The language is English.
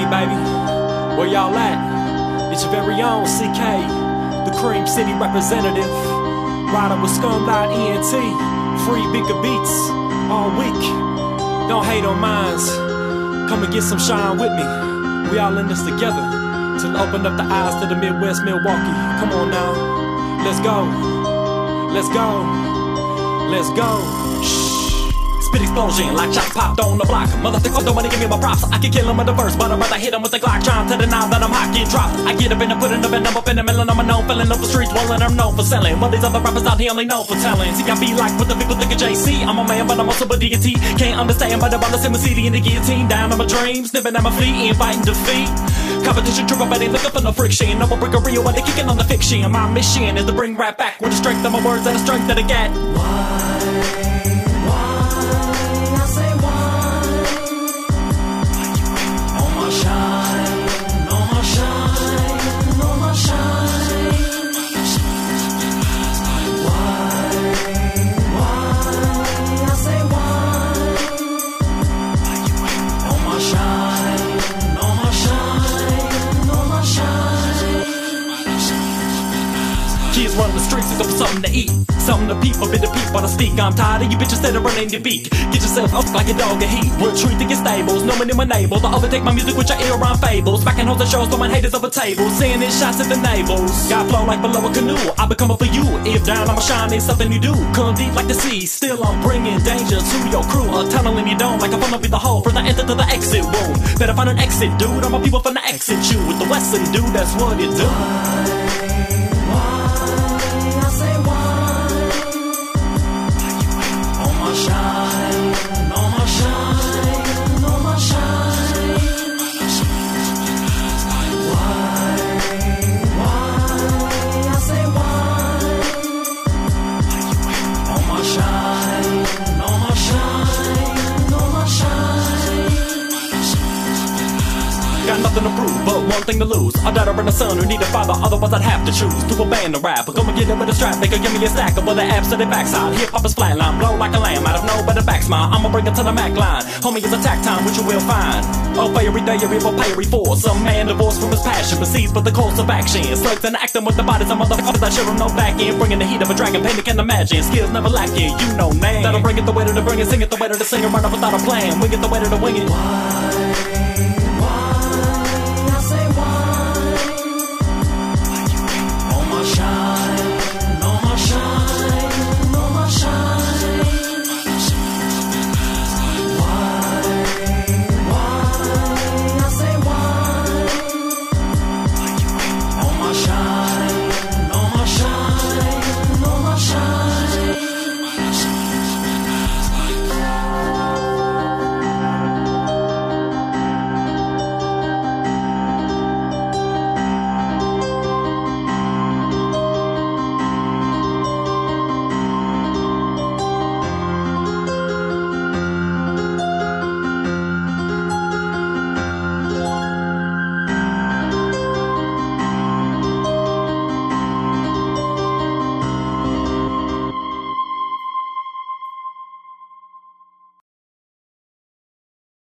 City, baby. Where y'all at? It's your very own CK, the Cream City representative. Riding with Scum.ENT, free bigger beats all week. Don't hate on mines. Come and get some shine with me. We all in this together to open up the eyes to the Midwest Milwaukee. Come on now. Let's go. Let's go. Let's go. Shh. Spit explosion like shots popped on the block. Motherfucker don't wanna give me my props. I can kill him with the verse, but I'd rather hit him with the Glock. Trying to deny that I'm hot, get dropped. I get up in the putting up and I'm up in the middle. I'm known, filling up the streets, while I'm known for selling. While these other rappers out here only known for telling. See, I be like what the people think of JC. I'm a man, but I'm also a deity. Can't understand, but I'm on the same city in the guillotine. Down on my dreams, sniffing at my feet, inviting defeat. Competition triple, but ain't looking for no friction. No more brick of real, but they kicking on the fiction. My mission is to bring rap back with the strength of my words and the strength that I get. Kids run the streets looking for something to eat, something to peep, a bit of peep while I speak. I'm tired of you bitches that are running your beak. Get yourself up like a dog in heat. We're treating your stables, no one in my neighbor. To overtake my music with your ear on fables. Back in hoes and shows, throwing haters over tables. Seeing in shots at the navels. Got flow like below a canoe. I become up for you. If down, I'ma shine, it's something you do. Come deep like the sea. Still I'm bringing danger to your crew. A tunnel in your dome like a funnel be the hole from the enter to the exit room. Better find an exit, dude. I'm a people from the exit you. With the Western dude, that's what it do. Got nothing to prove, but one thing to lose. A daughter and a son who need a father, otherwise I'd have to choose to abandon rap. But go and get it with a strap, they could give me a stack of other apps to their backside. Hip-hop is flatline, blow like a lamb, out of no better back smile. I'ma bring it to the Mac line. Homie, it's attack time, which you will find. Oh, fiery diary for fiery force. Some man divorced from his passion, proceeds with the course of action. Slugs and acting with the bodies of motherfuckers that show them no back end. Bringing the heat of a dragon, pain they can imagine. Skills never lacking, you know name. That'll bring it the way to bring it, sing it the way to the singer, run up without a plan. Wing it the way to the wing it.